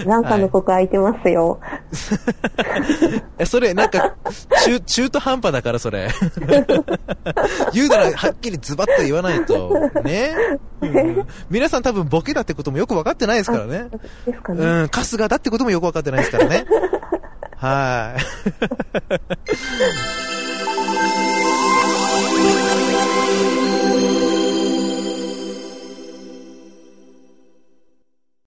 なんかのここ空いてますよ。 はい、それ、なんか、中、中途半端だから、それ。言うなら、はっきりズバッと言わないと。ね。うん、皆さん多分ボケだってこともよく分かってないですからね。ですかね。うん、春日だってこともよく分かってないですからね。はい。